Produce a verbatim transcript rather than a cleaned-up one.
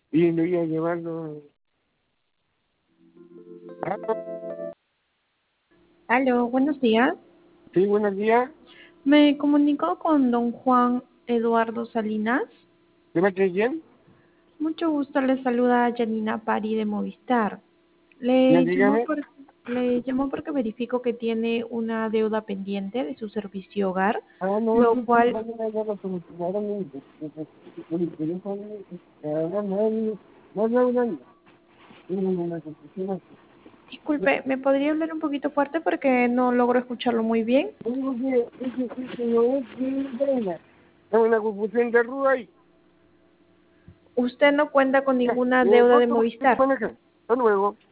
y lo iba a llevarlo. Ah, Aló, buenos días. sí, buenos días. Me comunico con don Juan Eduardo Salinas. ¿Te va bien? Mucho gusto, le saluda Janina Pari de Movistar. Ya Le llamo, dígame. por, le llamo porque verifico que tiene una deuda pendiente de su servicio hogar, Ah, no, lo sí, sí, cual, bueno, ya lo solucionaron. Por el teléfono, ahora no hay, no hay un año. Tienen una confusión. disculpe, ¿me podría hablar un poquito fuerte porque no logro escucharlo muy bien? Tengo que, ese sitio no es bien buena. Hay una confusión de ruda ahí. Usted no cuenta con Ya, ninguna eh, deuda de ¿cuánto Movistar. manejan? Hasta luego.